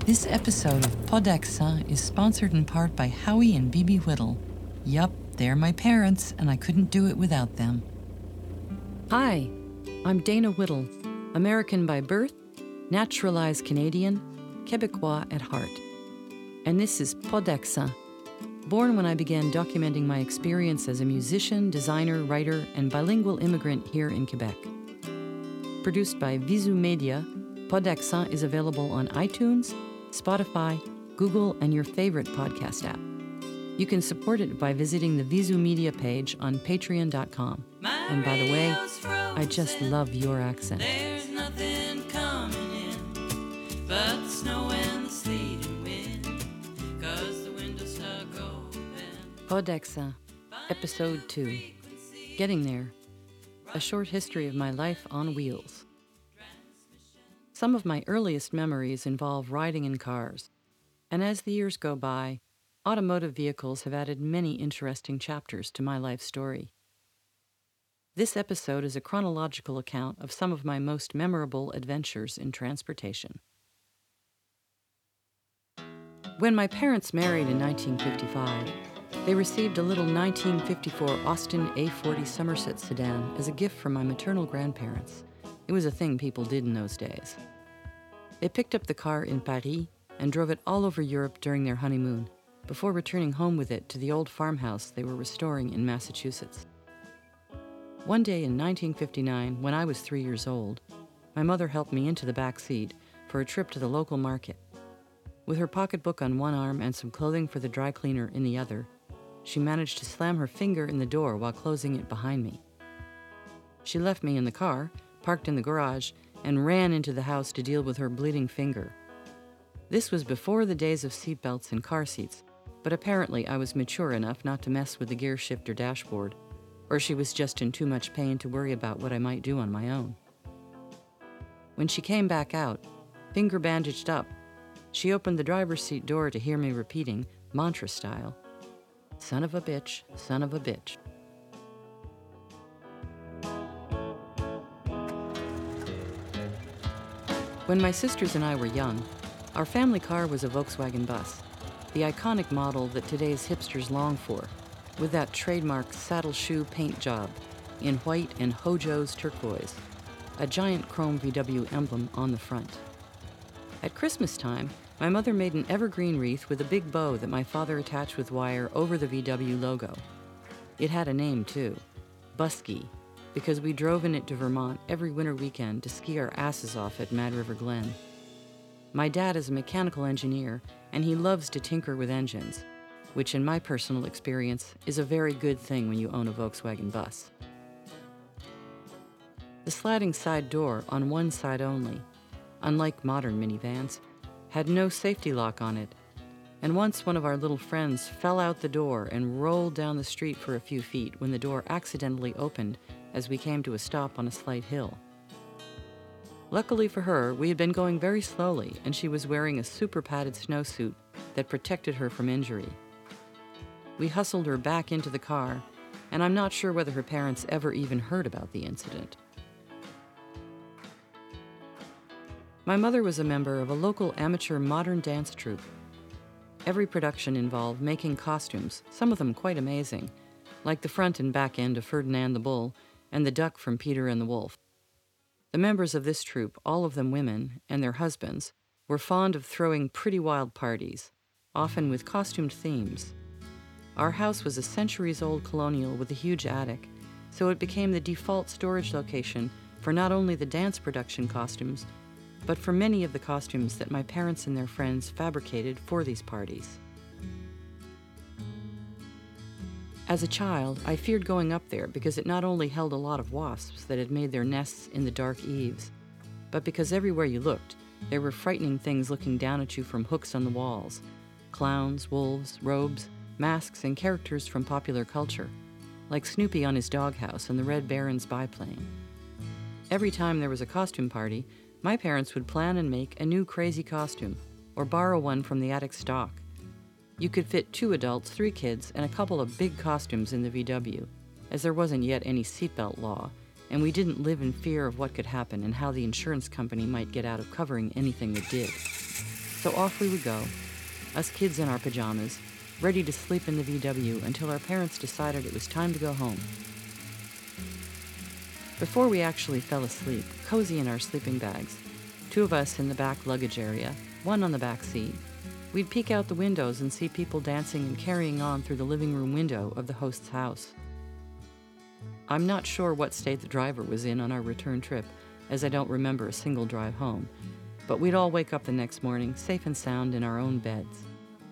This episode of Podaccent is sponsored in part by Howie and Bibi Whittle. Yup, they're my parents, and I couldn't do it without them. Hi, I'm Dana Whittle, American by birth, naturalized Canadian, Quebecois at heart. And this is Podaccent, born when I began documenting my experience as a musician, designer, writer, and bilingual immigrant here in Quebec. Produced by Visu Media, Podaccent is available on iTunes, Spotify, Google, and your favorite podcast app. You can support it by visiting the Visu Media page on patreon.com. And by the way, I just love your accent. There's nothing coming in but the snow and the sleet and wind, 'cause the windows stuck open. Podaccent, Episode 2, Getting There, a short history of my life on wheels. Some of my earliest memories involve riding in cars, and as the years go by, automotive vehicles have added many interesting chapters to my life story. This episode is a chronological account of some of my most memorable adventures in transportation. When my parents married in 1955, they received a little 1954 Austin A40 Somerset sedan as a gift from my maternal grandparents. It was a thing people did in those days. They picked up the car in Paris and drove it all over Europe during their honeymoon, before returning home with it to the old farmhouse they were restoring in Massachusetts. One day in 1959, when I was 3 years old, my mother helped me into the back seat for a trip to the local market. With her pocketbook on one arm and some clothing for the dry cleaner in the other, she managed to slam her finger in the door while closing it behind me. She left me in the car, parked in the garage, and ran into the house to deal with her bleeding finger. This was before the days of seatbelts and car seats, but apparently I was mature enough not to mess with the gear shifter dashboard, or she was just in too much pain to worry about what I might do on my own. When she came back out, finger bandaged up, she opened the driver's seat door to hear me repeating, mantra style, "Son of a bitch, son of a bitch." When my sisters and I were young, our family car was a Volkswagen bus, the iconic model that today's hipsters long for, with that trademark saddle shoe paint job in white and Hojo's turquoise, a giant chrome VW emblem on the front. At Christmas time, my mother made an evergreen wreath with a big bow that my father attached with wire over the VW logo. It had a name, too, Busky, because we drove in it to Vermont every winter weekend to ski our asses off at Mad River Glen. My dad is a mechanical engineer, and he loves to tinker with engines, which in my personal experience is a very good thing when you own a Volkswagen bus. The sliding side door on one side only, unlike modern minivans, had no safety lock on it, and once one of our little friends fell out the door and rolled down the street for a few feet when the door accidentally opened as we came to a stop on a slight hill. Luckily for her, we had been going very slowly, and she was wearing a super padded snowsuit that protected her from injury. We hustled her back into the car, and I'm not sure whether her parents ever even heard about the incident. My mother was a member of a local amateur modern dance troupe. Every production involved making costumes, some of them quite amazing, like the front and back end of Ferdinand the Bull and the duck from Peter and the Wolf. The members of this troupe, all of them women, and their husbands, were fond of throwing pretty wild parties, often with costumed themes. Our house was a centuries-old colonial with a huge attic, so it became the default storage location for not only the dance production costumes, but for many of the costumes that my parents and their friends fabricated for these parties. As a child, I feared going up there because it not only held a lot of wasps that had made their nests in the dark eaves, but because everywhere you looked, there were frightening things looking down at you from hooks on the walls, clowns, wolves, robes, masks, and characters from popular culture, like Snoopy on his doghouse and the Red Baron's biplane. Every time there was a costume party, my parents would plan and make a new crazy costume, or borrow one from the attic stock. You could fit 2 adults, 3 kids, and a couple of big costumes in the VW, as there wasn't yet any seatbelt law, and we didn't live in fear of what could happen and how the insurance company might get out of covering anything that did. So off we would go, us kids in our pajamas, ready to sleep in the VW until our parents decided it was time to go home. Before we actually fell asleep, cozy in our sleeping bags, two of us in the back luggage area, one on the back seat, we'd peek out the windows and see people dancing and carrying on through the living room window of the host's house. I'm not sure what state the driver was in on our return trip, as I don't remember a single drive home, but we'd all wake up the next morning safe and sound in our own beds.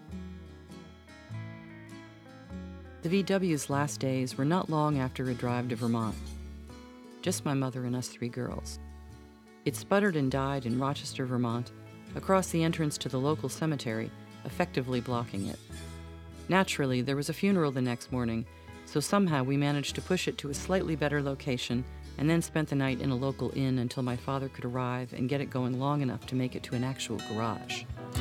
The VW's last days were not long after a drive to Vermont. Just my mother and us three girls. It sputtered and died in Rochester, Vermont, across the entrance to the local cemetery, effectively blocking it. Naturally, there was a funeral the next morning, so somehow we managed to push it to a slightly better location and then spent the night in a local inn until my father could arrive and get it going long enough to make it to an actual garage.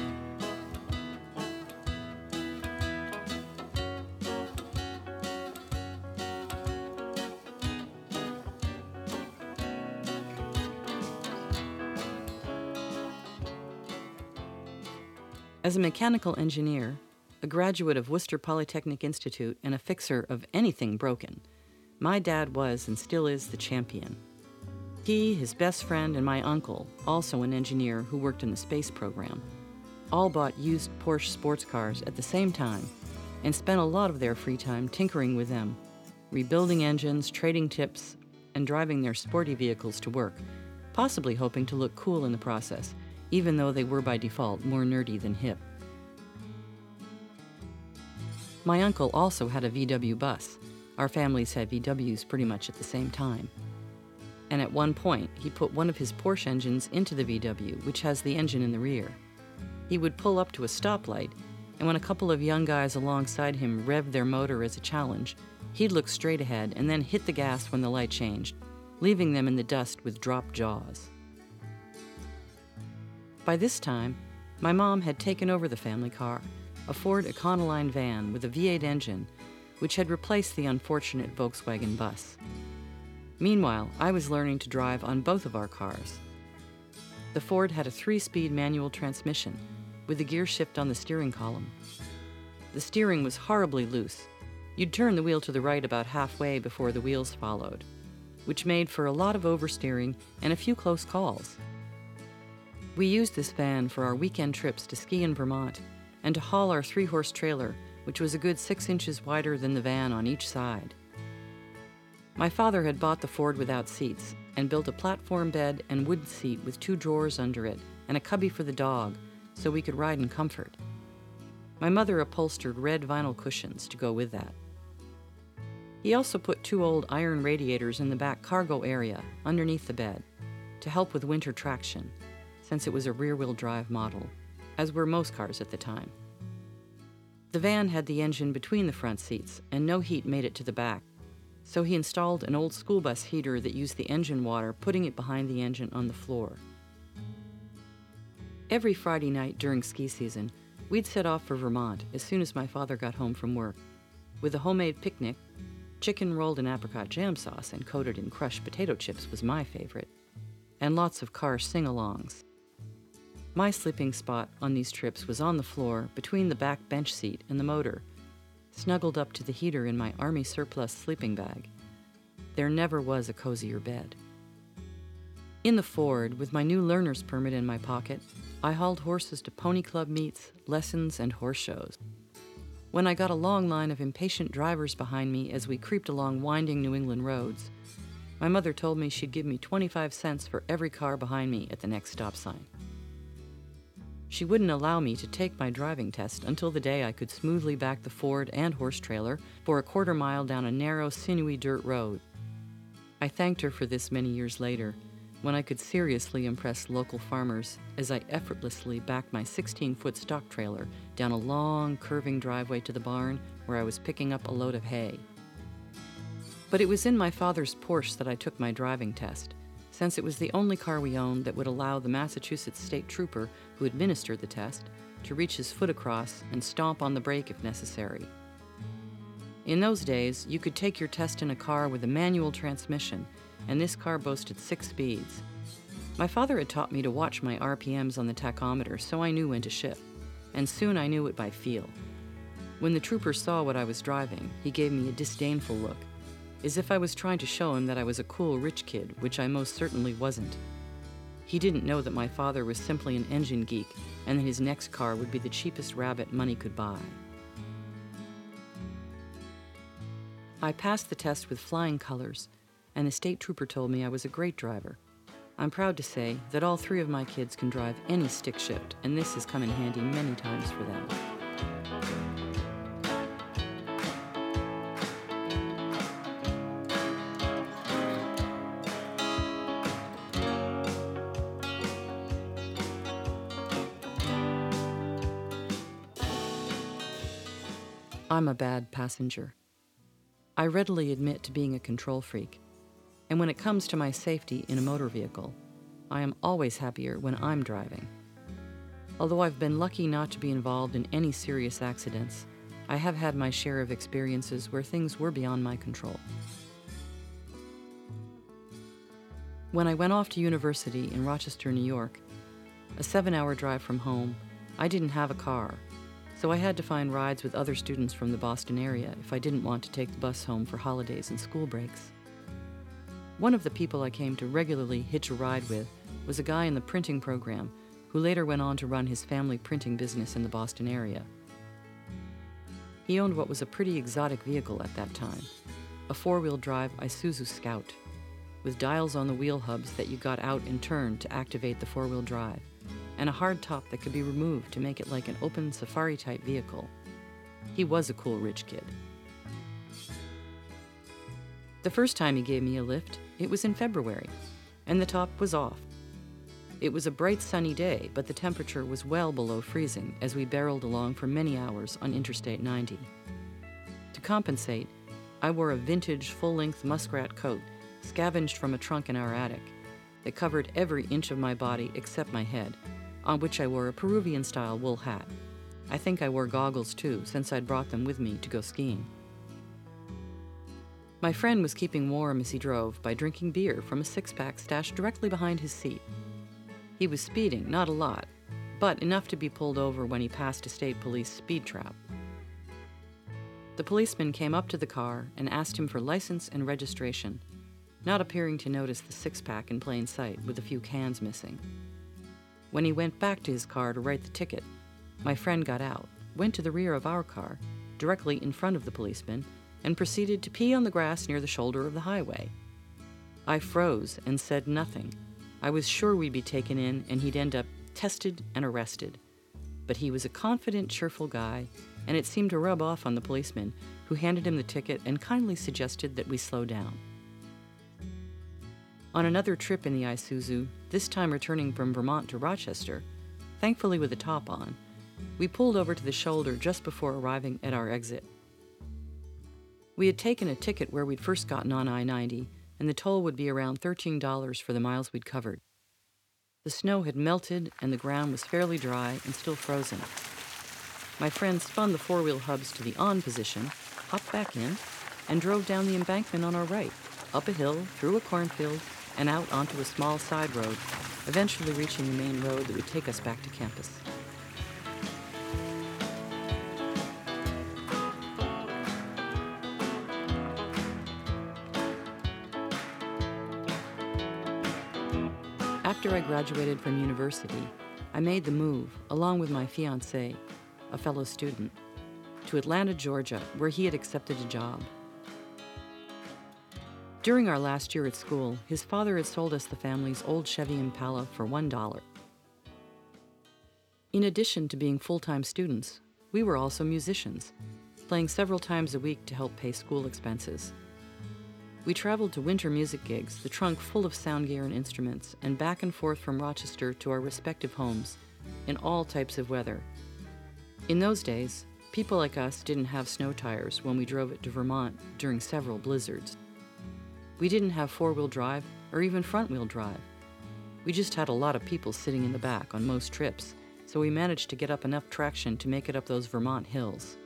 As a mechanical engineer, a graduate of Worcester Polytechnic Institute and a fixer of anything broken, my dad was and still is the champion. He, his best friend, and my uncle, also an engineer who worked in the space program, all bought used Porsche sports cars at the same time and spent a lot of their free time tinkering with them, rebuilding engines, trading tips, and driving their sporty vehicles to work, possibly hoping to look cool in the process, even though they were by default more nerdy than hip. My uncle also had a VW bus. Our families had VWs pretty much at the same time. And at one point, he put one of his Porsche engines into the VW, which has the engine in the rear. He would pull up to a stoplight, and when a couple of young guys alongside him revved their motor as a challenge, he'd look straight ahead and then hit the gas when the light changed, leaving them in the dust with dropped jaws. By this time, my mom had taken over the family car, a Ford Econoline van with a V8 engine, which had replaced the unfortunate Volkswagen bus. Meanwhile, I was learning to drive on both of our cars. The Ford had a 3-speed manual transmission, with a gear shift on the steering column. The steering was horribly loose. You'd turn the wheel to the right about halfway before the wheels followed, which made for a lot of oversteering and a few close calls. We used this van for our weekend trips to ski in Vermont and to haul our 3-horse trailer, which was a good 6 inches wider than the van on each side. My father had bought the Ford without seats and built a platform bed and wooden seat with 2 drawers under it and a cubby for the dog so we could ride in comfort. My mother upholstered red vinyl cushions to go with that. He also put 2 old iron radiators in the back cargo area underneath the bed to help with winter traction, since it was a rear-wheel drive model, as were most cars at the time. The van had the engine between the front seats, and no heat made it to the back, so he installed an old school bus heater that used the engine water, putting it behind the engine on the floor. Every Friday night during ski season, we'd set off for Vermont as soon as my father got home from work, with a homemade picnic. Chicken rolled in apricot jam sauce and coated in crushed potato chips was my favorite, and lots of car sing-alongs. My sleeping spot on these trips was on the floor between the back bench seat and the motor, snuggled up to the heater in my Army surplus sleeping bag. There never was a cozier bed. In the Ford, with my new learner's permit in my pocket, I hauled horses to pony club meets, lessons, and horse shows. When I got a long line of impatient drivers behind me as we creeped along winding New England roads, my mother told me she'd give me 25 cents for every car behind me at the next stop sign. She wouldn't allow me to take my driving test until the day I could smoothly back the Ford and horse trailer for a quarter mile down a narrow, sinewy dirt road. I thanked her for this many years later, when I could seriously impress local farmers as I effortlessly backed my 16-foot stock trailer down a long, curving driveway to the barn where I was picking up a load of hay. But it was in my father's Porsche that I took my driving test, since it was the only car we owned that would allow the Massachusetts state trooper who administered the test to reach his foot across and stomp on the brake if necessary. In those days, you could take your test in a car with a manual transmission, and this car boasted 6 speeds. My father had taught me to watch my RPMs on the tachometer, so I knew when to shift, and soon I knew it by feel. When the trooper saw what I was driving, he gave me a disdainful look, as if I was trying to show him that I was a cool rich kid, which I most certainly wasn't. He didn't know that my father was simply an engine geek, and that his next car would be the cheapest rabbit money could buy. I passed the test with flying colors, and the state trooper told me I was a great driver. I'm proud to say that all 3 of my kids can drive any stick shift, and this has come in handy many times for them. I'm a bad passenger. I readily admit to being a control freak, and when it comes to my safety in a motor vehicle, I am always happier when I'm driving. Although I've been lucky not to be involved in any serious accidents, I have had my share of experiences where things were beyond my control. When I went off to university in Rochester, New York, a 7-hour drive from home, I didn't have a car, so I had to find rides with other students from the Boston area if I didn't want to take the bus home for holidays and school breaks. One of the people I came to regularly hitch a ride with was a guy in the printing program who later went on to run his family printing business in the Boston area. He owned what was a pretty exotic vehicle at that time, a 4-wheel drive Isuzu Scout, with dials on the wheel hubs that you got out and turned to activate the 4-wheel drive, and a hard top that could be removed to make it like an open safari-type vehicle. He was a cool rich kid. The first time he gave me a lift, it was in February, and the top was off. It was a bright sunny day, but the temperature was well below freezing as we barreled along for many hours on Interstate 90. To compensate, I wore a vintage full-length muskrat coat scavenged from a trunk in our attic that covered every inch of my body except my head, on which I wore a Peruvian-style wool hat. I think I wore goggles too, since I'd brought them with me to go skiing. My friend was keeping warm as he drove by drinking beer from a 6-pack stashed directly behind his seat. He was speeding, not a lot, but enough to be pulled over when he passed a state police speed trap. The policeman came up to the car and asked him for license and registration, not appearing to notice the 6-pack in plain sight with a few cans missing. When he went back to his car to write the ticket, my friend got out, went to the rear of our car, directly in front of the policeman, and proceeded to pee on the grass near the shoulder of the highway. I froze and said nothing. I was sure we'd be taken in and he'd end up tested and arrested. But he was a confident, cheerful guy, and it seemed to rub off on the policeman, who handed him the ticket and kindly suggested that we slow down. On another trip in the Isuzu, this time returning from Vermont to Rochester, thankfully with a top on, we pulled over to the shoulder just before arriving at our exit. We had taken a ticket where we'd first gotten on I-90, and the toll would be around $13 for the miles we'd covered. The snow had melted, and the ground was fairly dry and still frozen. My friend spun the 4-wheel hubs to the on position, hopped back in, and drove down the embankment on our right, up a hill, through a cornfield, and out onto a small side road, eventually reaching the main road that would take us back to campus. After I graduated from university, I made the move, along with my fiancé, a fellow student, to Atlanta, Georgia, where he had accepted a job. During our last year at school, his father had sold us the family's old Chevy Impala for $1. In addition to being full-time students, we were also musicians, playing several times a week to help pay school expenses. We traveled to winter music gigs, the trunk full of sound gear and instruments, and back and forth from Rochester to our respective homes, in all types of weather. In those days, people like us didn't have snow tires when we drove it to Vermont during several blizzards. We didn't have 4-wheel drive or even front-wheel drive. We just had a lot of people sitting in the back on most trips, so we managed to get up enough traction to make it up those Vermont hills.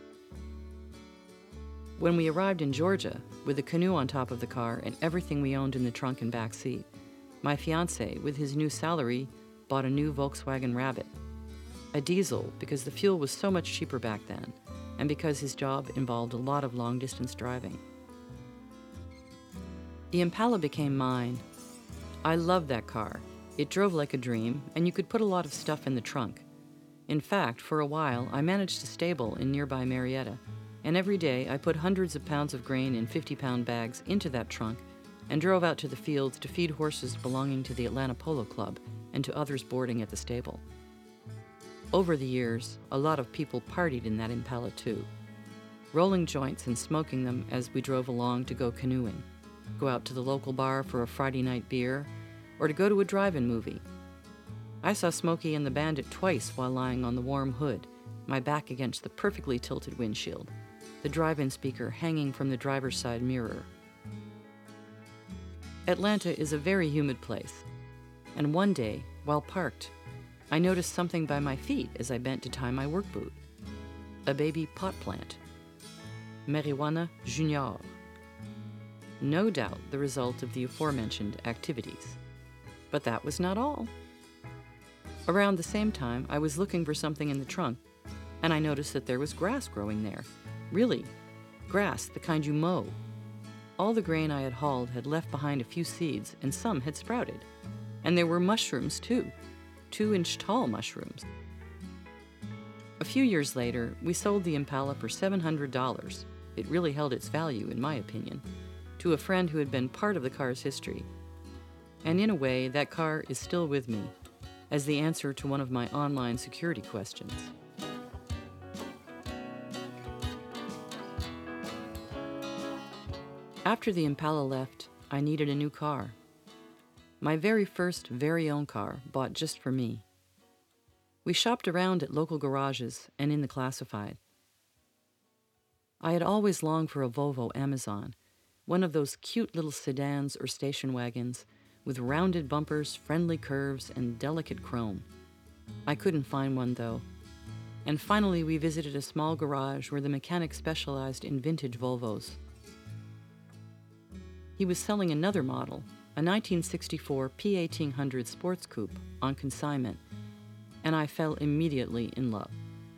When we arrived in Georgia, with a canoe on top of the car and everything we owned in the trunk and back seat, My fiancé, with his new salary, bought a new Volkswagen Rabbit, a diesel because the fuel was so much cheaper back then, and because his job involved a lot of long-distance driving. The Impala became mine. I loved that car. It drove like a dream, and you could put a lot of stuff in the trunk. In fact, for a while, I managed a stable in nearby Marietta, and every day I put hundreds of pounds of grain in 50-pound bags into that trunk and drove out to the fields to feed horses belonging to the Atlanta Polo Club and to others boarding at the stable. Over the years, a lot of people partied in that Impala too, rolling joints and smoking them as we drove along to go canoeing, go out to the local bar for a Friday night beer, or to go to a drive-in movie. I saw Smokey and the Bandit twice while lying on the warm hood, my back against the perfectly tilted windshield, the drive-in speaker hanging from the driver's side mirror. Atlanta is a very humid place, and one day, while parked, I noticed something by my feet as I bent to tie my work boot. A baby pot plant. Marijuana junior. No doubt the result of the aforementioned activities. But that was not all. Around the same time, I was looking for something in the trunk, and I noticed that there was grass growing there. Really, grass, the kind you mow. All the grain I had hauled had left behind a few seeds, and some had sprouted. And there were mushrooms, too. 2-inch-tall mushrooms. A few years later, we sold the Impala for $700. It really held its value, in my opinion, to a friend who had been part of the car's history. And in a way, that car is still with me, as the answer to one of my online security questions. After the Impala left, I needed a new car. My very first, very own car, bought just for me. We shopped around at local garages and in the classified. I had always longed for a Volvo Amazon, one of those cute little sedans or station wagons with rounded bumpers, friendly curves, and delicate chrome. I couldn't find one, though. And finally, we visited a small garage where the mechanic specialized in vintage Volvos. He was selling another model, a 1964 P1800 Sports Coupe, on consignment, and I fell immediately in love.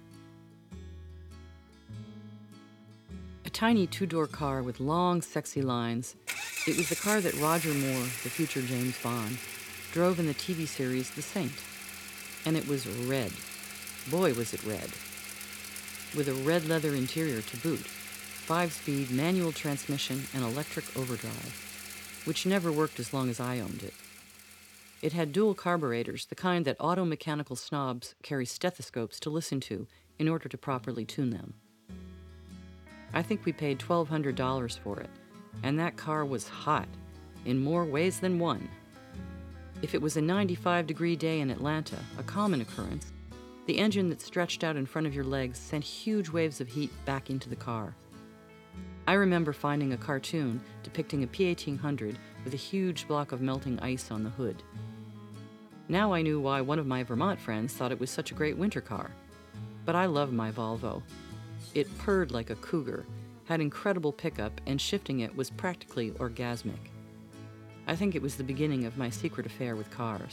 A tiny two-door car with long, sexy lines, it was the car that Roger Moore, the future James Bond, drove in the TV series The Saint. And it was red. Boy, was it red. With a red leather interior to boot, 5-speed manual transmission and electric overdrive, which never worked as long as I owned it. It had dual carburetors, the kind that auto-mechanical snobs carry stethoscopes to listen to in order to properly tune them. I think we paid $1,200 for it, and that car was hot, in more ways than one. If it was a 95-degree day in Atlanta, a common occurrence, the engine that stretched out in front of your legs sent huge waves of heat back into the car. I remember finding a cartoon depicting a P1800 with a huge block of melting ice on the hood. Now I knew why one of my Vermont friends thought it was such a great winter car. But I loved my Volvo. It purred like a cougar, had incredible pickup, and shifting it was practically orgasmic. I think it was the beginning of my secret affair with cars.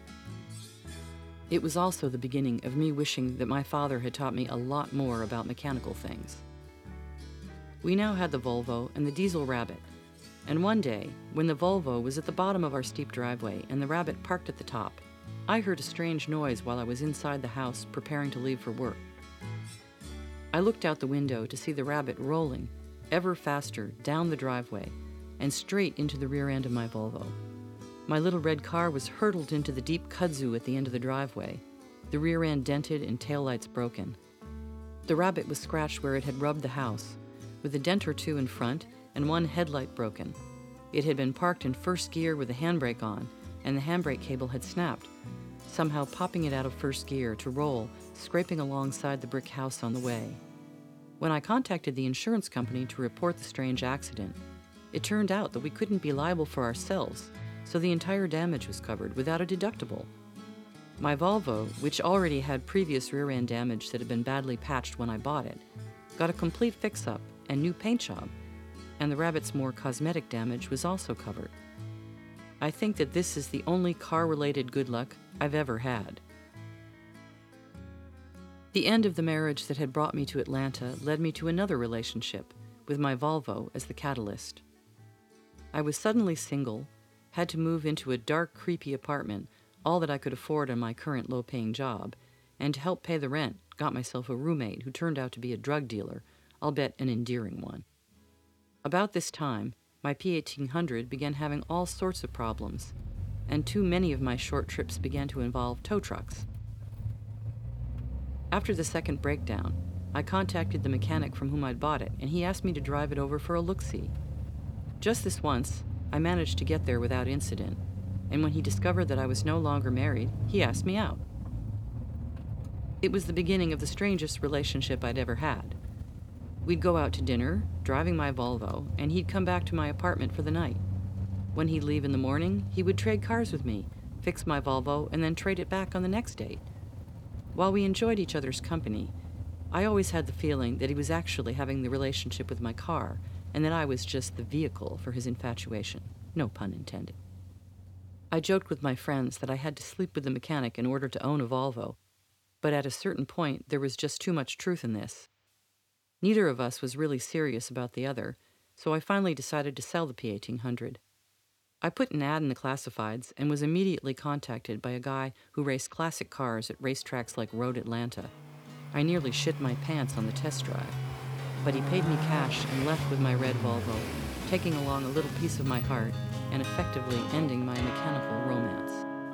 It was also the beginning of me wishing that my father had taught me a lot more about mechanical things. We now had the Volvo and the diesel Rabbit, and one day, when the Volvo was at the bottom of our steep driveway and the Rabbit parked at the top, I heard a strange noise while I was inside the house preparing to leave for work. I looked out the window to see the Rabbit rolling, ever faster, down the driveway and straight into the rear end of my Volvo. My little red car was hurtled into the deep kudzu at the end of the driveway, the rear end dented and taillights broken. The Rabbit was scratched where it had rubbed the house, with a dent or two in front and one headlight broken. It had been parked in first gear with the handbrake on, and the handbrake cable had snapped, somehow popping it out of first gear to roll, scraping alongside the brick house on the way. When I contacted the insurance company to report the strange accident, it turned out that we couldn't be liable for ourselves, so the entire damage was covered without a deductible. My Volvo, which already had previous rear-end damage that had been badly patched when I bought it, got a complete fix-up and new paint job, and the Rabbit's more cosmetic damage was also covered. I think that this is the only car-related good luck I've ever had. The end of the marriage that had brought me to Atlanta led me to another relationship, with my Volvo as the catalyst. I was suddenly single, had to move into a dark, creepy apartment, all that I could afford on my current low-paying job, and to help pay the rent, got myself a roommate who turned out to be a drug dealer, I'll bet an endearing one. About this time, my P1800 began having all sorts of problems, and too many of my short trips began to involve tow trucks. After the second breakdown, I contacted the mechanic from whom I'd bought it, and he asked me to drive it over for a look-see. Just this once, I managed to get there without incident, and when he discovered that I was no longer married, he asked me out. It was the beginning of the strangest relationship I'd ever had. We'd go out to dinner, driving my Volvo, and he'd come back to my apartment for the night. When he'd leave in the morning, he would trade cars with me, fix my Volvo, and then trade it back on the next date. While we enjoyed each other's company, I always had the feeling that he was actually having the relationship with my car, and that I was just the vehicle for his infatuation. No pun intended. I joked with my friends that I had to sleep with the mechanic in order to own a Volvo, but at a certain point, there was just too much truth in this. Neither of us was really serious about the other, so I finally decided to sell the P1800. I put an ad in the classifieds and was immediately contacted by a guy who raced classic cars at racetracks like Road Atlanta. I nearly shit my pants on the test drive, but he paid me cash and left with my red Volvo, taking along a little piece of my heart and effectively ending my mechanical romance.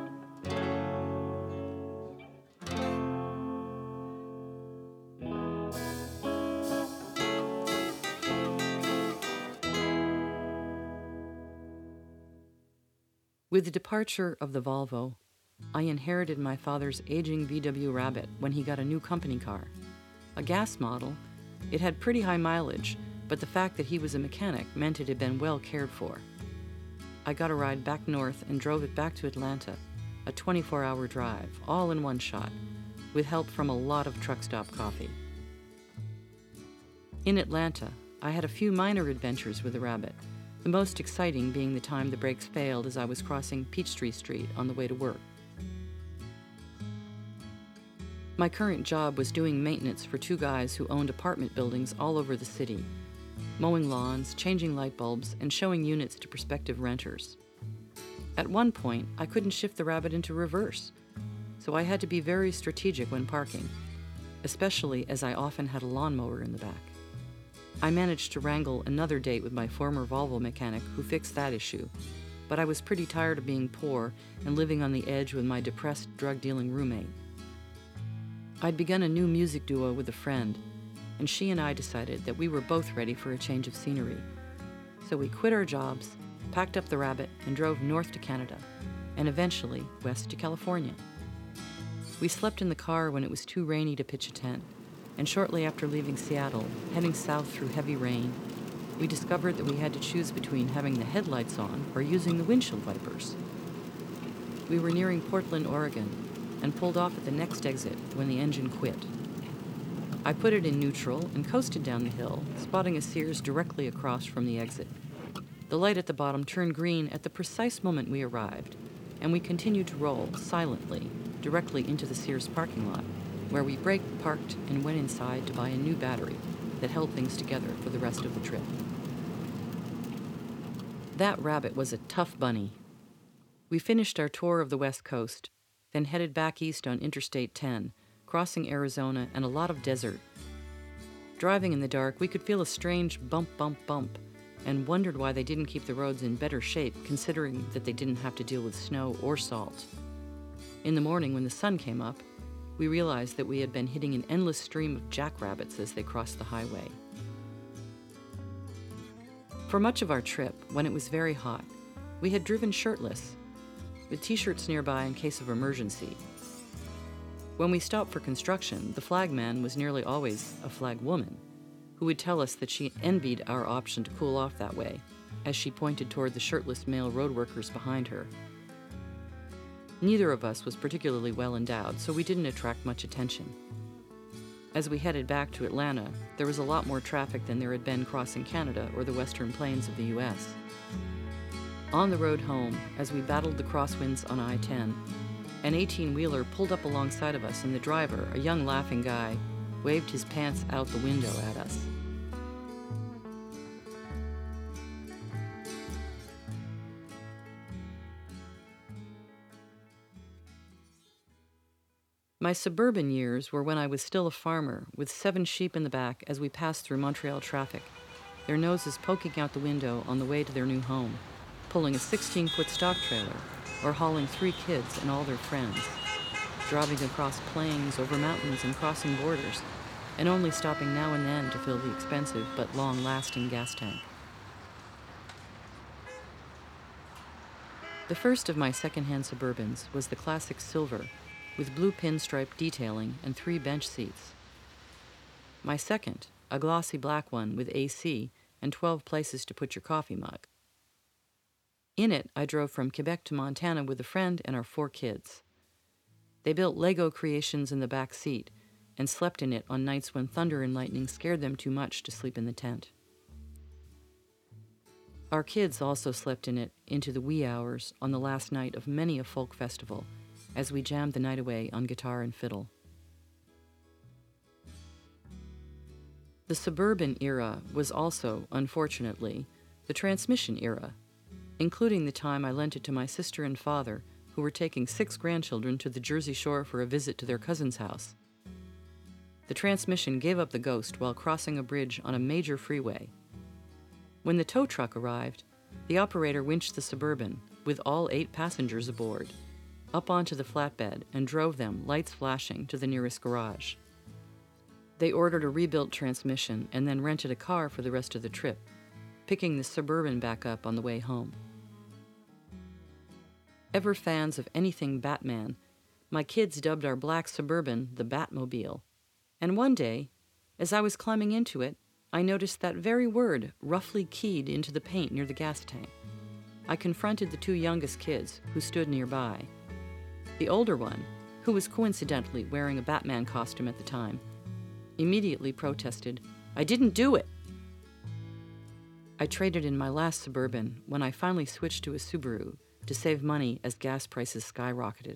With the departure of the Volvo, I inherited my father's aging VW Rabbit when he got a new company car. A gas model, it had pretty high mileage, but the fact that he was a mechanic meant it had been well cared for. I got a ride back north and drove it back to Atlanta, a 24-hour drive, all in one shot, with help from a lot of truck stop coffee. In Atlanta, I had a few minor adventures with the Rabbit, the most exciting being the time the brakes failed as I was crossing Peachtree Street on the way to work. My current job was doing maintenance for two guys who owned apartment buildings all over the city, mowing lawns, changing light bulbs, and showing units to prospective renters. At one point, I couldn't shift the Rabbit into reverse, so I had to be very strategic when parking, especially as I often had a lawnmower in the back. I managed to wrangle another date with my former Volvo mechanic who fixed that issue, but I was pretty tired of being poor and living on the edge with my depressed drug-dealing roommate. I'd begun a new music duo with a friend, and she and I decided that we were both ready for a change of scenery. So we quit our jobs, packed up the Rabbit, and drove north to Canada, and eventually west to California. We slept in the car when it was too rainy to pitch a tent, and shortly after leaving Seattle, heading south through heavy rain, we discovered that we had to choose between having the headlights on or using the windshield wipers. We were nearing Portland, Oregon, and pulled off at the next exit when the engine quit. I put it in neutral and coasted down the hill, spotting a Sears directly across from the exit. The light at the bottom turned green at the precise moment we arrived, and we continued to roll, silently, directly into the Sears parking lot, where we braked, parked, and went inside to buy a new battery that held things together for the rest of the trip. That Rabbit was a tough bunny. We finished our tour of the West Coast, then headed back east on Interstate 10, crossing Arizona and a lot of desert. Driving in the dark, we could feel a strange bump, bump, bump, and wondered why they didn't keep the roads in better shape, considering that they didn't have to deal with snow or salt. In the morning, when the sun came up, we realized that we had been hitting an endless stream of jackrabbits as they crossed the highway. For much of our trip, when it was very hot, we had driven shirtless, with t-shirts nearby in case of emergency. When we stopped for construction, the flagman was nearly always a flag woman, who would tell us that she envied our option to cool off that way, as she pointed toward the shirtless male road workers behind her. Neither of us was particularly well endowed, so we didn't attract much attention. As we headed back to Atlanta, there was a lot more traffic than there had been crossing Canada or the western plains of the U.S. On the road home, as we battled the crosswinds on I-10, an 18-wheeler pulled up alongside of us, and the driver, a young laughing guy, waved his pants out the window at us. My suburban years were when I was still a farmer, with 7 sheep in the back as we passed through Montreal traffic, their noses poking out the window on the way to their new home, pulling a 16-foot stock trailer, or hauling 3 kids and all their friends, driving across plains, over mountains, and crossing borders, and only stopping now and then to fill the expensive but long-lasting gas tank. The first of my second-hand Suburbans was the classic silver, with blue pinstripe detailing and 3 bench seats. My second, a glossy black one with AC and 12 places to put your coffee mug. In it, I drove from Quebec to Montana with a friend and our 4 kids. They built Lego creations in the back seat and slept in it on nights when thunder and lightning scared them too much to sleep in the tent. Our kids also slept in it into the wee hours on the last night of many a folk festival, as we jammed the night away on guitar and fiddle. The suburban era was also, unfortunately, the transmission era, including the time I lent it to my sister and father, who were taking 6 grandchildren to the Jersey Shore for a visit to their cousin's house. The transmission gave up the ghost while crossing a bridge on a major freeway. When the tow truck arrived, the operator winched the Suburban, with all 8 passengers aboard, up onto the flatbed and drove them, lights flashing, to the nearest garage. They ordered a rebuilt transmission and then rented a car for the rest of the trip, picking the Suburban back up on the way home. Ever fans of anything Batman, my kids dubbed our black Suburban the Batmobile, and one day, as I was climbing into it, I noticed that very word roughly keyed into the paint near the gas tank. I confronted the 2 youngest kids, who stood nearby. The older one, who was coincidentally wearing a Batman costume at the time, immediately protested, "I didn't do it!" I traded in my last Suburban when I finally switched to a Subaru to save money as gas prices skyrocketed.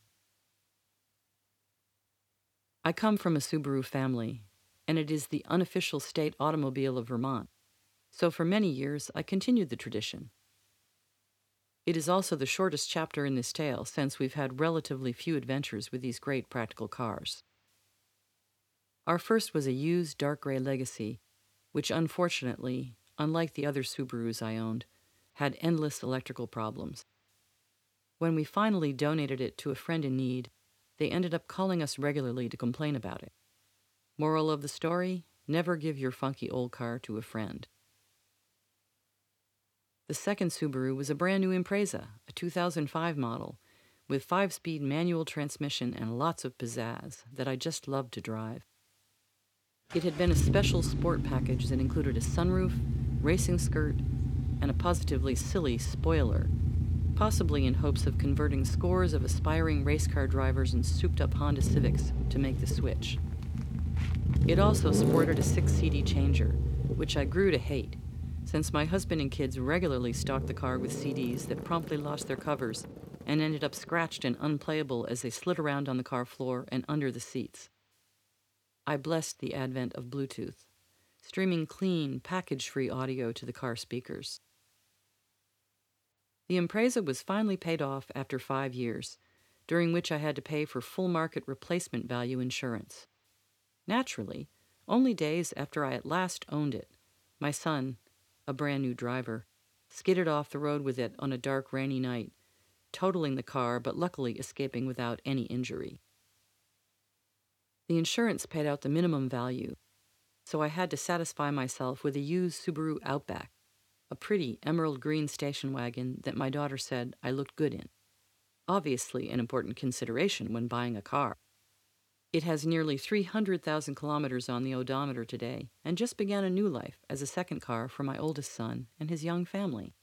I come from a Subaru family, and it is the unofficial state automobile of Vermont, so for many years I continued the tradition. It is also the shortest chapter in this tale, since we've had relatively few adventures with these great practical cars. Our first was a used dark gray Legacy, which unfortunately, unlike the other Subarus I owned, had endless electrical problems. When we finally donated it to a friend in need, they ended up calling us regularly to complain about it. Moral of the story, never give your funky old car to a friend. The second Subaru was a brand new Impreza, a 2005 model, with 5-speed manual transmission and lots of pizzazz that I just loved to drive. It had been a special sport package that included a sunroof, racing skirt, and a positively silly spoiler, possibly in hopes of converting scores of aspiring race car drivers and souped-up Honda Civics to make the switch. It also sported a 6 CD changer, which I grew to hate, since my husband and kids regularly stocked the car with CDs that promptly lost their covers and ended up scratched and unplayable as they slid around on the car floor and under the seats. I blessed the advent of Bluetooth, streaming clean, package-free audio to the car speakers. The Impreza was finally paid off after 5 years, during which I had to pay for full market replacement value insurance. Naturally, only days after I at last owned it, my son, a brand new driver, skidded off the road with it on a dark, rainy night, totaling the car but luckily escaping without any injury. The insurance paid out the minimum value, so I had to satisfy myself with a used Subaru Outback, a pretty emerald green station wagon that my daughter said I looked good in. Obviously an important consideration when buying a car. It has nearly 300,000 kilometers on the odometer today and just began a new life as a second car for my oldest son and his young family.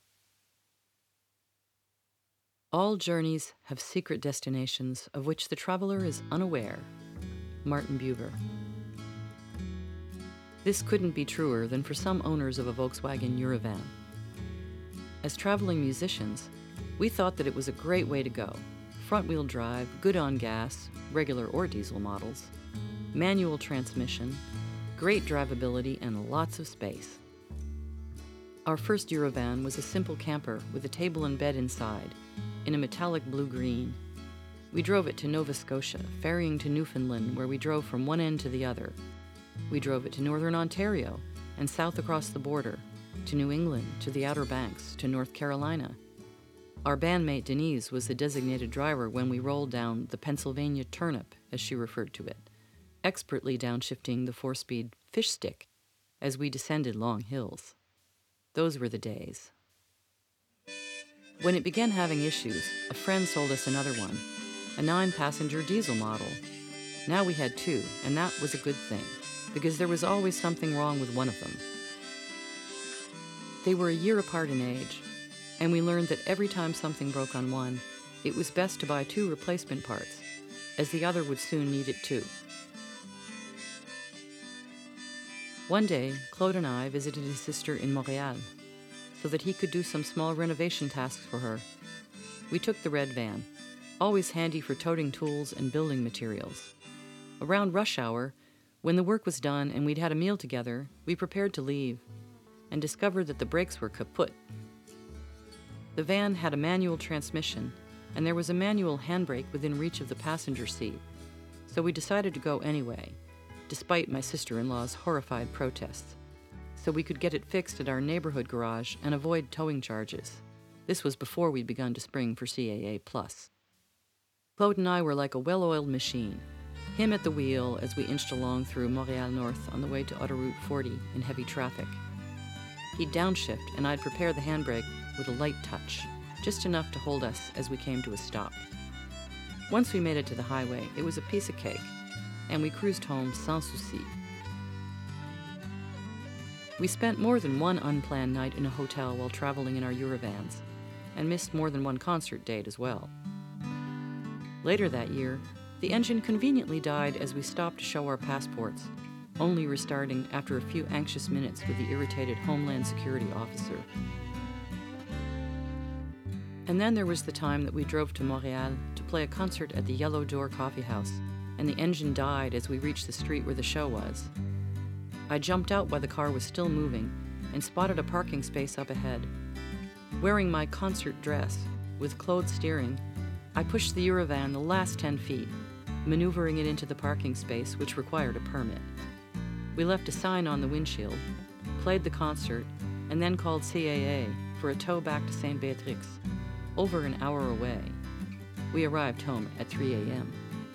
All journeys have secret destinations of which the traveler is unaware. Martin Buber. This couldn't be truer than for some owners of a Volkswagen Eurovan. As traveling musicians, we thought that it was a great way to go. Front-wheel drive, good on gas, regular or diesel models, manual transmission, great drivability, and lots of space. Our first Eurovan was a simple camper with a table and bed inside, in a metallic blue-green. We drove it to Nova Scotia, ferrying to Newfoundland, where we drove from one end to the other. We drove it to Northern Ontario and south across the border, to New England, to the Outer Banks, to North Carolina. Our bandmate Denise was the designated driver when we rolled down the Pennsylvania Turnip, as she referred to it, expertly downshifting the 4-speed fish stick as we descended long hills. Those were the days. When it began having issues, a friend sold us another one, a 9-passenger diesel model. Now we had 2, and that was a good thing, because there was always something wrong with one of them. They were a year apart in age, and we learned that every time something broke on one, it was best to buy 2 replacement parts, as the other would soon need it too. One day, Claude and I visited his sister in Montreal, so that he could do some small renovation tasks for her. We took the red van, always handy for toting tools and building materials. Around rush hour, when the work was done and we'd had a meal together, we prepared to leave, and discovered that the brakes were kaput. The van had a manual transmission, and there was a manual handbrake within reach of the passenger seat, so we decided to go anyway, despite my sister-in-law's horrified protests, so we could get it fixed at our neighborhood garage and avoid towing charges. This was before we'd begun to spring for CAA+. Claude and I were like a well-oiled machine, him at the wheel as we inched along through Montreal North on the way to Autoroute 40 in heavy traffic. He'd downshift, and I'd prepare the handbrake with a light touch, just enough to hold us as we came to a stop. Once we made it to the highway, it was a piece of cake, and we cruised home sans souci. We spent more than one unplanned night in a hotel while traveling in our Eurovans, and missed more than one concert date as well. Later that year, the engine conveniently died as we stopped to show our passports, only restarting after a few anxious minutes with the irritated Homeland Security officer. And then there was the time that we drove to Montreal to play a concert at the Yellow Door Coffee House, and the engine died as we reached the street where the show was. I jumped out while the car was still moving and spotted a parking space up ahead. Wearing my concert dress, with Claude steering, I pushed the Eurovan the last 10 feet, maneuvering it into the parking space, which required a permit. We left a sign on the windshield, played the concert, and then called CAA for a tow back to St. Beatrix, over an hour away. We arrived home at 3 a.m.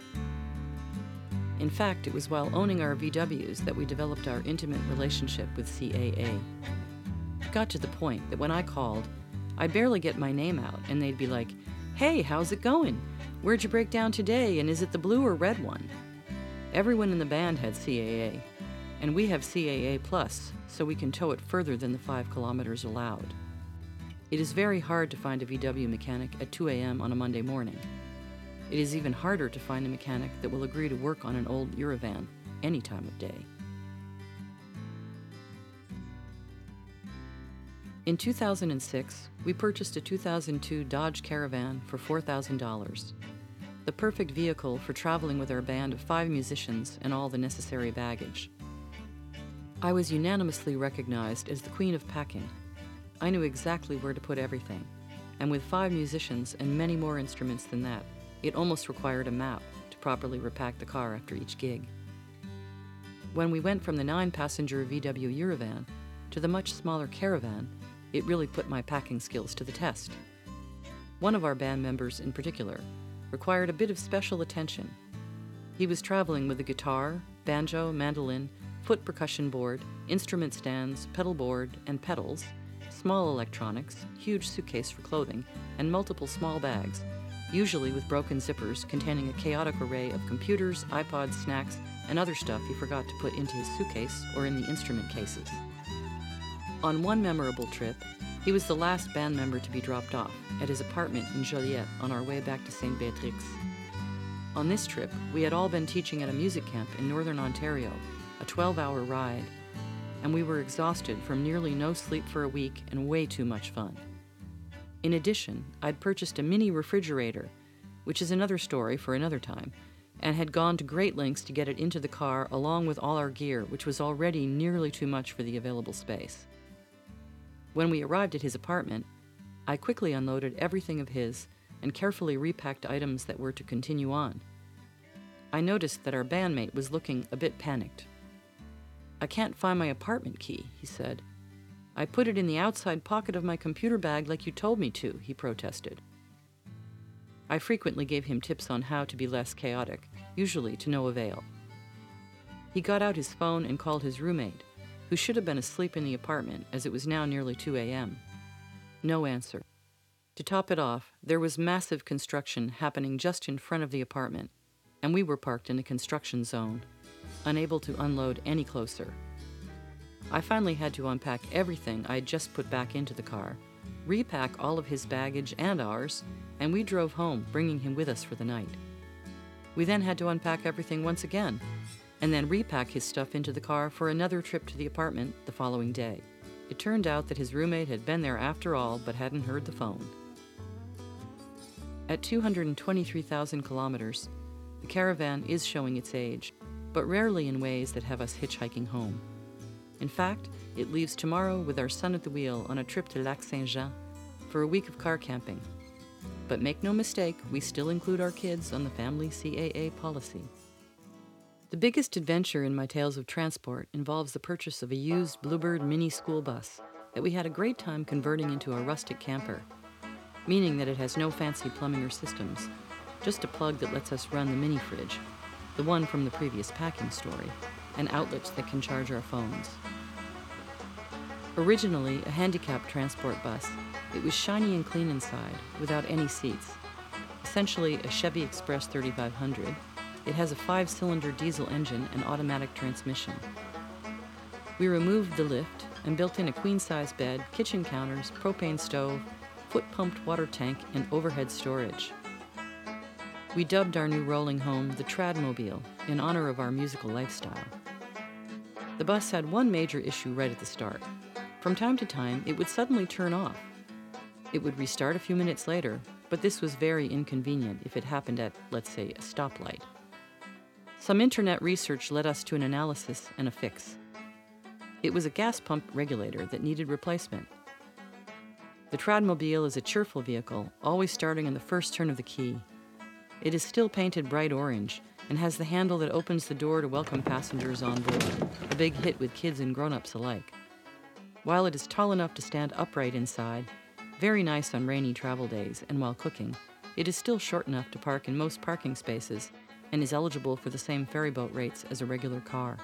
In fact, it was while owning our VWs that we developed our intimate relationship with CAA. It got to the point that when I called, I'd barely get my name out, and they'd be like, "Hey, how's it going? Where'd you break down today, and is it the blue or red one?" Everyone in the band had CAA, and we have CAA+, so we can tow it further than the 5 kilometers allowed. It is very hard to find a VW mechanic at 2 a.m. on a Monday morning. It is even harder to find a mechanic that will agree to work on an old Eurovan any time of day. In 2006, we purchased a 2002 Dodge Caravan for $4,000, the perfect vehicle for traveling with our band of 5 musicians and all the necessary baggage. I was unanimously recognized as the queen of packing. I knew exactly where to put everything, and with 5 musicians and many more instruments than that, it almost required a map to properly repack the car after each gig. When we went from the 9-passenger VW Eurovan to the much smaller Caravan, it really put my packing skills to the test. One of our band members in particular required a bit of special attention. He was traveling with a guitar, banjo, mandolin, foot percussion board, instrument stands, pedal board, and pedals, small electronics, huge suitcase for clothing, and multiple small bags, usually with broken zippers containing a chaotic array of computers, iPods, snacks, and other stuff he forgot to put into his suitcase or in the instrument cases. On one memorable trip, he was the last band member to be dropped off at his apartment in Joliette on our way back to St. Beatrix. On this trip, we had all been teaching at a music camp in Northern Ontario, a 12-hour ride, and we were exhausted from nearly no sleep for a week and way too much fun. In addition, I'd purchased a mini refrigerator, which is another story for another time, and had gone to great lengths to get it into the car along with all our gear, which was already nearly too much for the available space. When we arrived at his apartment, I quickly unloaded everything of his and carefully repacked items that were to continue on. I noticed that our bandmate was looking a bit panicked. "I can't find my apartment key," he said. "I put it in the outside pocket of my computer bag like you told me to," he protested. I frequently gave him tips on how to be less chaotic, usually to no avail. He got out his phone and called his roommate, who should have been asleep in the apartment as it was now nearly 2 a.m. No answer. To top it off, there was massive construction happening just in front of the apartment, and we were parked in a construction zone, unable to unload any closer. I finally had to unpack everything I had just put back into the car, repack all of his baggage and ours, and we drove home, bringing him with us for the night. We then had to unpack everything once again, and then repack his stuff into the car for another trip to the apartment the following day. It turned out that his roommate had been there after all, but hadn't heard the phone. At 223,000 kilometers, the caravan is showing its age, but rarely in ways that have us hitchhiking home. In fact, it leaves tomorrow with our son at the wheel on a trip to Lac Saint-Jean for a week of car camping. But make no mistake, we still include our kids on the family CAA policy. The biggest adventure in my tales of transport involves the purchase of a used Bluebird mini school bus that we had a great time converting into a rustic camper, meaning that it has no fancy plumbing or systems, just a plug that lets us run the mini fridge, the one from the previous packing story, and outlets that can charge our phones. Originally a handicapped transport bus, it was shiny and clean inside, without any seats. Essentially a Chevy Express 3500, it has a 5-cylinder diesel engine and automatic transmission. We removed the lift and built in a queen-size bed, kitchen counters, propane stove, foot-pumped water tank, and overhead storage. We dubbed our new rolling home the Tradmobile in honor of our musical lifestyle. The bus had one major issue right at the start. From time to time, it would suddenly turn off. It would restart a few minutes later, but this was very inconvenient if it happened at, let's say, a stoplight. Some internet research led us to an analysis and a fix. It was a gas pump regulator that needed replacement. The Tradmobile is a cheerful vehicle, always starting on the first turn of the key. It is still painted bright orange and has the handle that opens the door to welcome passengers on board, a big hit with kids and grown-ups alike. While it is tall enough to stand upright inside, very nice on rainy travel days and while cooking, it is still short enough to park in most parking spaces and is eligible for the same ferryboat rates as a regular car.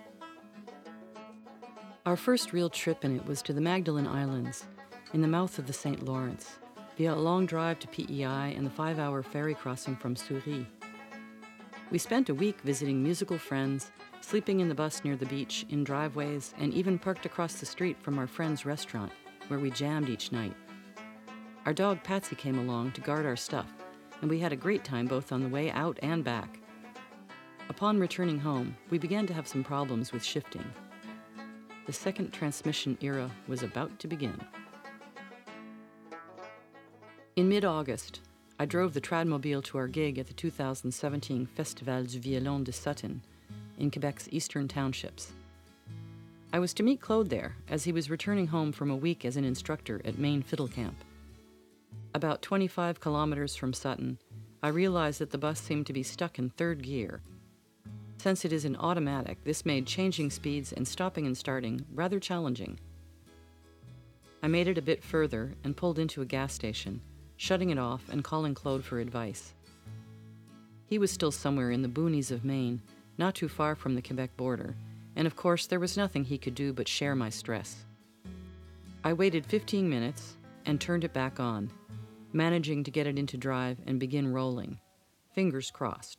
Our first real trip in it was to the Magdalen Islands, in the mouth of the St. Lawrence, via a long drive to PEI and the 5-hour ferry crossing from Souris. We spent a week visiting musical friends, sleeping in the bus near the beach, in driveways, and even parked across the street from our friend's restaurant, where we jammed each night. Our dog Patsy came along to guard our stuff, and we had a great time both on the way out and back. Upon returning home, we began to have some problems with shifting. The second transmission era was about to begin. In mid-August, I drove the Tradmobile to our gig at the 2017 Festival du Violon de Sutton in Quebec's eastern townships. I was to meet Claude there, as he was returning home from a week as an instructor at Maine Fiddle Camp. About 25 kilometers from Sutton, I realized that the bus seemed to be stuck in third gear. Since it is an automatic, this made changing speeds and stopping and starting rather challenging. I made it a bit further and pulled into a gas station, shutting it off and calling Claude for advice. He was still somewhere in the boonies of Maine, not too far from the Quebec border, and of course there was nothing he could do but share my stress. I waited 15 minutes and turned it back on, managing to get it into drive and begin rolling, fingers crossed.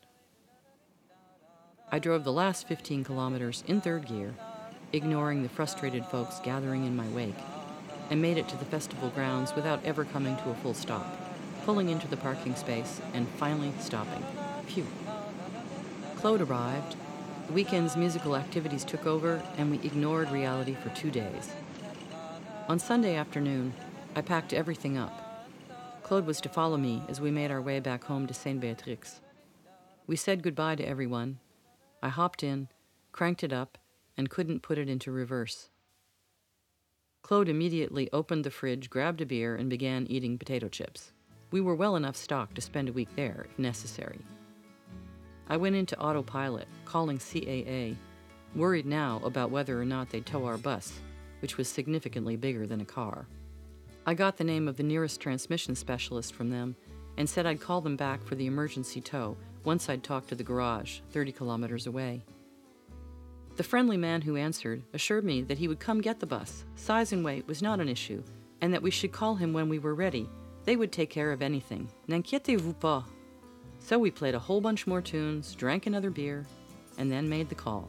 I drove the last 15 kilometers in third gear, ignoring the frustrated folks gathering in my wake, and made it to the festival grounds without ever coming to a full stop, pulling into the parking space and finally stopping. Phew. Claude arrived, the weekend's musical activities took over, and we ignored reality for 2 days. On Sunday afternoon, I packed everything up, Claude was to follow me as we made our way back home to Saint Beatrix. We said goodbye to everyone. I hopped in, cranked it up, and couldn't put it into reverse. Claude immediately opened the fridge, grabbed a beer, and began eating potato chips. We were well enough stocked to spend a week there, if necessary. I went into autopilot, calling CAA, worried now about whether or not they'd tow our bus, which was significantly bigger than a car. I got the name of the nearest transmission specialist from them and said I'd call them back for the emergency tow once I'd talked to the garage, 30 kilometers away. The friendly man who answered assured me that he would come get the bus. Size and weight was not an issue, and that we should call him when we were ready. They would take care of anything. N'inquiétez-vous pas. So we played a whole bunch more tunes, drank another beer, and then made the call.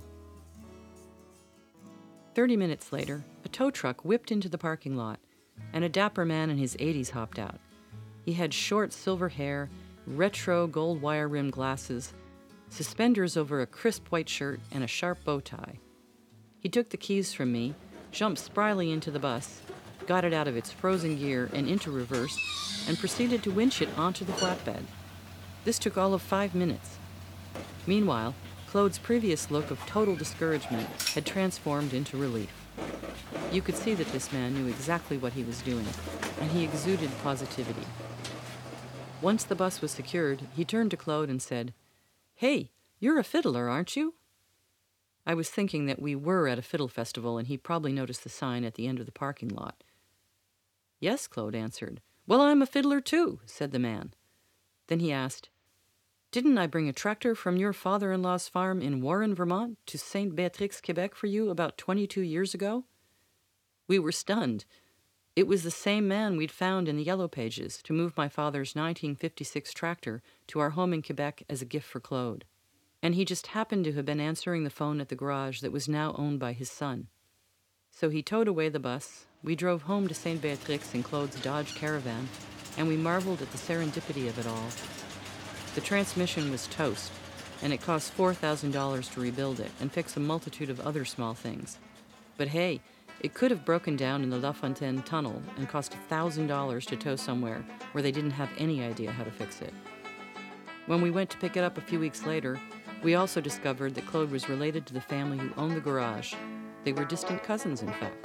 30 minutes later, a tow truck whipped into the parking lot, and a dapper man in his 80s hopped out. He had short silver hair, retro gold wire-rimmed glasses, suspenders over a crisp white shirt, and a sharp bow tie. He took the keys from me, jumped spryly into the bus, got it out of its frozen gear and into reverse, and proceeded to winch it onto the flatbed. This took all of 5 minutes. Meanwhile, Claude's previous look of total discouragement had transformed into relief. You could see that this man knew exactly what he was doing, and he exuded positivity. Once the bus was secured, he turned to Claude and said, "Hey, you're a fiddler, aren't you?" I was thinking that we were at a fiddle festival, and he probably noticed the sign at the end of the parking lot. "Yes," Claude answered. "Well, I'm a fiddler too," said the man. Then he asked, "Didn't I bring a tractor from your father-in-law's farm in Warren, Vermont, to Saint Beatrix, Quebec for you about 22 years ago?" We were stunned. It was the same man we'd found in the Yellow Pages to move my father's 1956 tractor to our home in Quebec as a gift for Claude. And he just happened to have been answering the phone at the garage that was now owned by his son. So he towed away the bus, we drove home to Saint Beatrix in Claude's Dodge Caravan, and we marveled at the serendipity of it all. The transmission was toast, and it cost $4,000 to rebuild it and fix a multitude of other small things. But hey, it could have broken down in the La Fontaine tunnel and cost $1,000 to tow somewhere where they didn't have any idea how to fix it. When we went to pick it up a few weeks later, we also discovered that Claude was related to the family who owned the garage. They were distant cousins, in fact.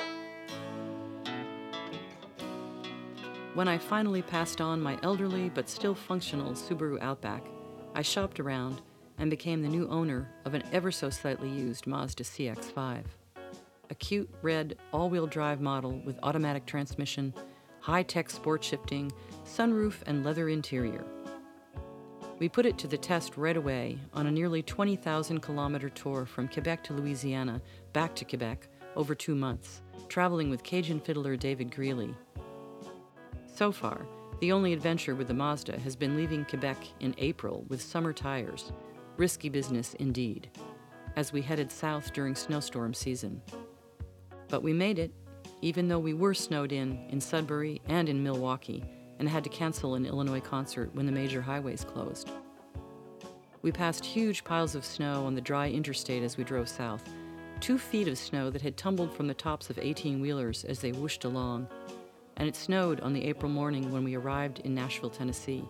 When I finally passed on my elderly but still functional Subaru Outback, I shopped around and became the new owner of an ever so slightly used Mazda CX-5. A cute red all-wheel drive model with automatic transmission, high-tech sport shifting, sunroof, and leather interior. We put it to the test right away on a nearly 20,000-kilometer tour from Quebec to Louisiana, back to Quebec, over 2 months, traveling with Cajun fiddler David Greeley. So far, the only adventure with the Mazda has been leaving Quebec in April with summer tires. Risky business indeed, as we headed south during snowstorm season. But we made it, even though we were snowed in Sudbury and in Milwaukee, and had to cancel an Illinois concert when the major highways closed. We passed huge piles of snow on the dry interstate as we drove south, 2 feet of snow that had tumbled from the tops of 18-wheelers as they whooshed along, and it snowed on the April morning when we arrived in Nashville, Tennessee.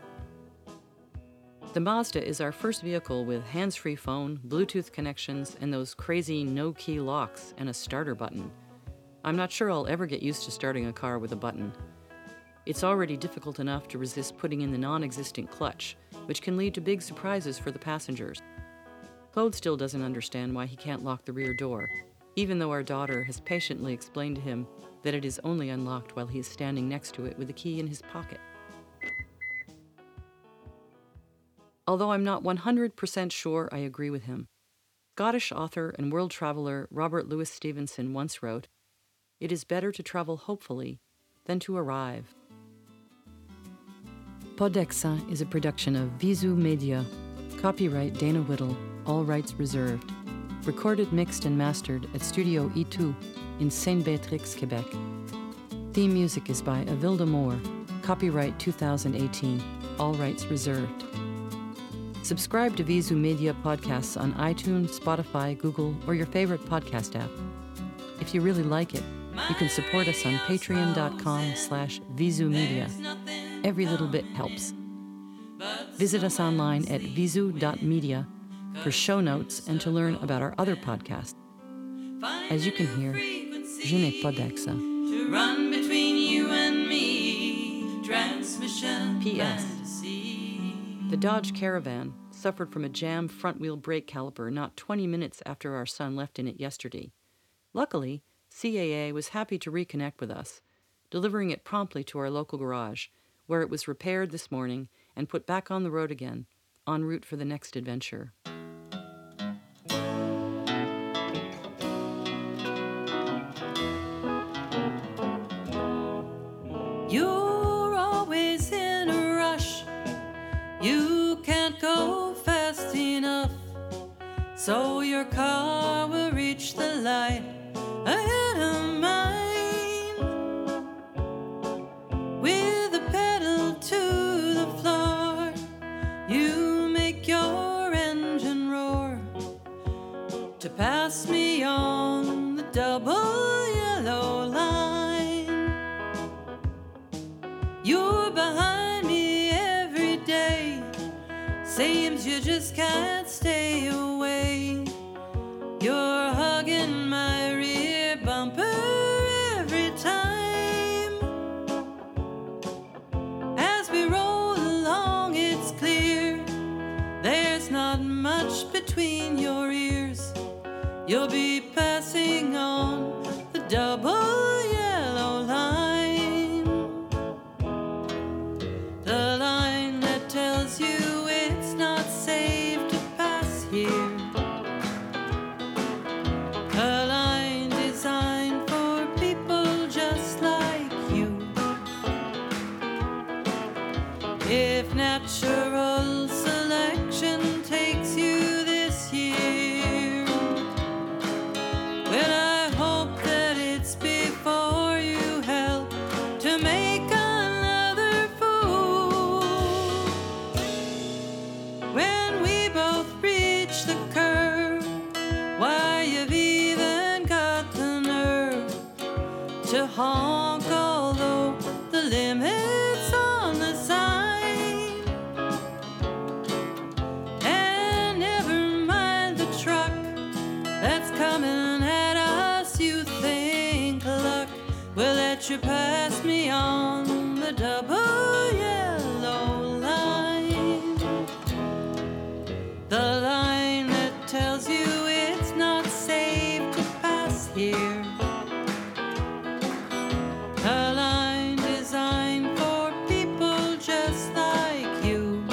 The Mazda is our first vehicle with hands-free phone, Bluetooth connections, and those crazy no-key locks and a starter button. I'm not sure I'll ever get used to starting a car with a button. It's already difficult enough to resist putting in the non-existent clutch, which can lead to big surprises for the passengers. Claude still doesn't understand why he can't lock the rear door, even though our daughter has patiently explained to him that it is only unlocked while he is standing next to it with the key in his pocket. Although I'm not 100% sure I agree with him. Scottish author and world traveler Robert Louis Stevenson once wrote, "It is better to travel hopefully than to arrive." Podexa is a production of Visu Media. Copyright Dana Whittle, all rights reserved. Recorded, mixed, and mastered at Studio E2 in Saint Beatrix, Quebec. Theme music is by Avilda Moore. Copyright 2018, all rights reserved. Subscribe to Visu Media podcasts on iTunes, Spotify, Google, or your favorite podcast app. If you really like it, you can support us on patreon.com/VisuMedia. Every little bit helps. Visit us online at visu.media for show notes and to learn about our other podcasts. As you can hear, je n'ai pas d'accent. To run between you and me, transmission P.S. fantasy. The Dodge Caravan suffered from a jammed front-wheel brake caliper not 20 minutes after our son left in it yesterday. Luckily, CAA was happy to reconnect with us, delivering it promptly to our local garage, where it was repaired this morning and put back on the road again, en route for the next adventure. You're always in a rush. You can't go fast enough, so your car will reach the light ahead of mine. With the pedal to the floor, you make your engine roar to pass me on the double yellow line. You're behind me every day, seems you just can't stay away. You're hugging my rear bumper every time. As we roll along, it's clear there's not much between your ears. You'll be passing on the double yellow line. The line that tells you it's not safe to pass here. A line designed for people just like you. If natural selection takes you this year, well, I hope that it's before you help to make another fool. When we both reach the curve, why, you've even got the nerve to honk, although the limit's on the sign. And never mind the truck that's coming at us. You think luck will let you pass me on the double yellow line. The line that tells you it's not safe to pass here. A line designed for people just like you.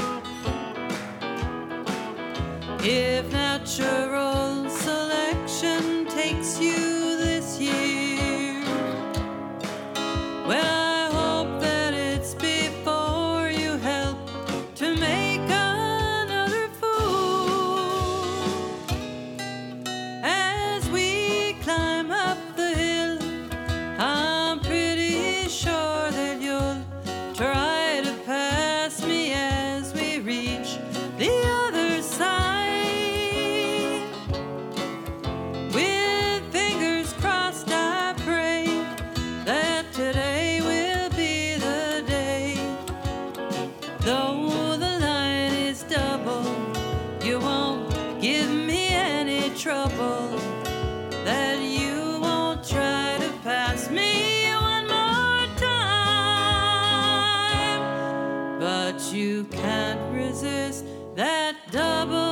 If natural selection takes you this year, well, I hope that it's before you help to make another fool. As we climb up the hill, I'm pretty sure that you'll try to pass me as we reach the other side. With fingers crossed, I pray that today will be the day. Though the line is double, you won't give me any trouble. That you won't try to pass me one more time. But you can't resist that double